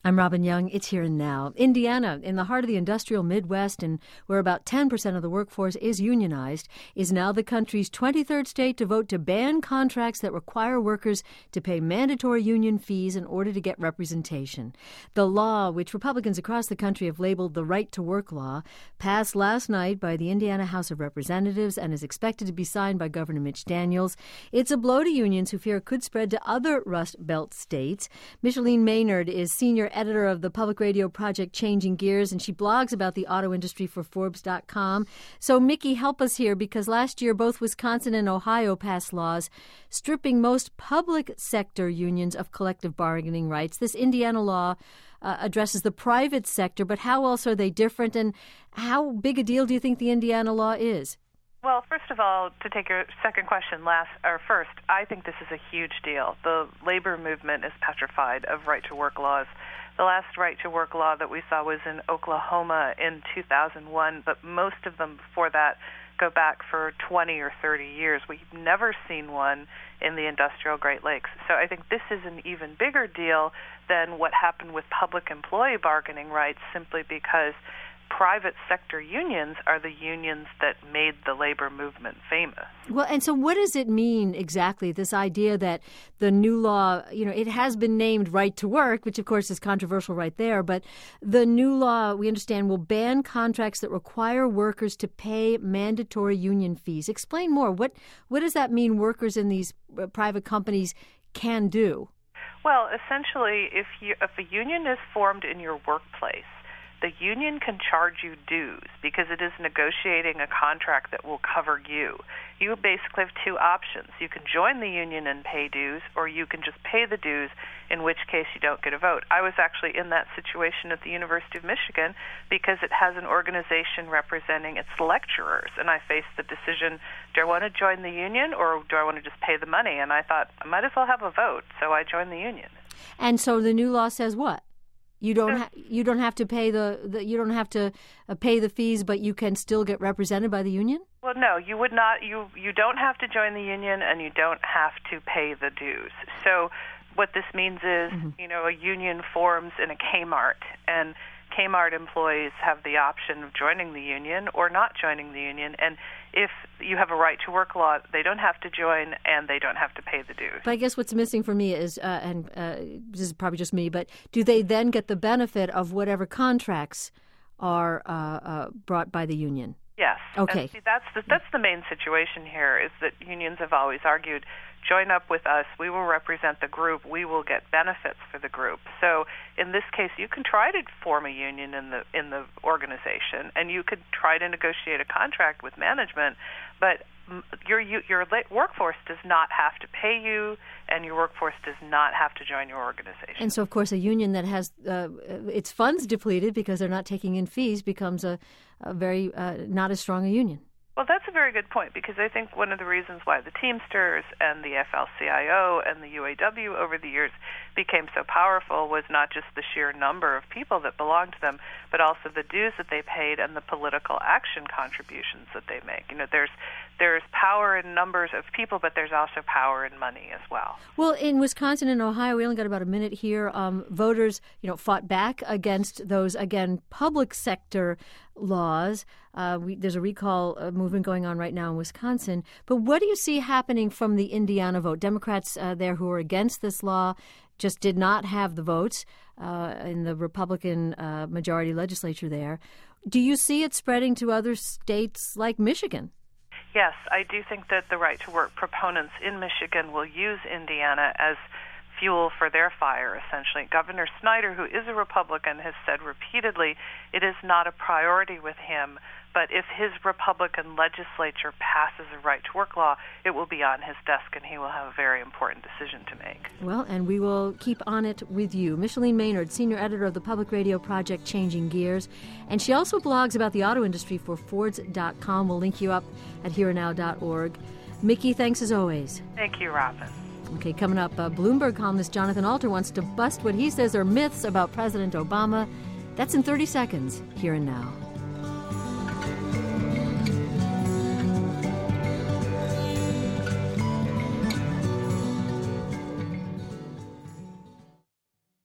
I'm Robin Young. It's Here and Now. Indiana, in the heart of the industrial Midwest and where about 10% of the workforce is unionized, is now the country's 23rd state to vote to ban contracts that require workers to pay mandatory union fees in order to get representation. The law, which Republicans across the country have labeled the Right to Work Law, passed last night by the Indiana House of Representatives and is expected to be signed by Governor Mitch Daniels. It's a blow to unions who fear it could spread to other Rust Belt states. Micheline Maynard is senior editor of the public radio project Changing Gears, and she blogs about the auto industry for Forbes.com. So, Mickey, help us here, because last year both Wisconsin and Ohio passed laws stripping most public sector unions of collective bargaining rights. This Indiana law addresses the private sector, but how else are they different, and how big a deal do you think the Indiana law is? Well, first of all, to take your second question first, I think this is a huge deal. The labor movement is petrified of right-to-work laws. The last right-to-work law that we saw was in Oklahoma in 2001, but most of them before that go back for 20 or 30 years. We've never seen one in the industrial Great Lakes. So I think this is an even bigger deal than what happened with public employee bargaining rights, simply because private sector unions are the unions that made the labor movement famous. Well, and so what does it mean exactly, this idea that the new law, it has been named Right to Work, which of course is controversial right there, but the new law, we understand, will ban contracts that require workers to pay mandatory union fees. Explain more. What does that mean workers in these private companies can do? Well, essentially, if a union is formed in your workplace, the union can charge you dues because it is negotiating a contract that will cover you. You basically have two options. You can join the union and pay dues, or you can just pay the dues, in which case you don't get a vote. I was actually in that situation at the University of Michigan because it has an organization representing its lecturers, and I faced the decision, do I want to join the union or do I want to just pay the money? And I thought, I might as well have a vote, so I joined the union. And so the new law says what? You don't have to pay you don't have to pay the fees, but you can still get represented by the union? Well, no, you would not. You don't have to join the union, and you don't have to pay the dues. So what this means is, a union forms in a Kmart, and Kmart employees have the option of joining the union or not joining the union. And if you have a right-to-work law, they don't have to join and they don't have to pay the dues. But I guess what's missing for me is, this is probably just me, but do they then get the benefit of whatever contracts are brought by the union? Yes. Okay. And see, that's the main situation here, is that unions have always argued, join up with us, we will represent the group, we will get benefits for the group. So in this case, you can try to form a union in the organization, and you could try to negotiate a contract with management, but your workforce does not have to pay you, and your workforce does not have to join your organization. And so, of course, a union that has its funds depleted because they're not taking in fees becomes a very not as strong a union. Well, that's a very good point, because I think one of the reasons why the Teamsters and the AFL-CIO and the UAW over the years became so powerful was not just the sheer number of people that belonged to them, but also the dues that they paid and the political action contributions that they make. There's power in numbers of people, but there's also power in money as well. Well, in Wisconsin and Ohio, we only got about a minute here. Voters, fought back against those, again, public sector laws. There's a recall movement going on right now in Wisconsin. But what do you see happening from the Indiana vote? Democrats there who are against this law just did not have the votes in the Republican majority legislature there. Do you see it spreading to other states like Michigan? Yes, I do think that the right-to-work proponents in Michigan will use Indiana as fuel for their fire, essentially. Governor Snyder, who is a Republican, has said repeatedly it is not a priority with him, but if his Republican legislature passes a right-to-work law, it will be on his desk, and he will have a very important decision to make. Well, and we will keep on it with you. Micheline Maynard, senior editor of the public radio project Changing Gears, and she also blogs about the auto industry for Forbes.com. We'll link you up at hereandnow.org. Mickey, thanks as always. Thank you, Robin. Okay, coming up, Bloomberg columnist Jonathan Alter wants to bust what he says are myths about President Obama. That's in 30 seconds, Here and Now.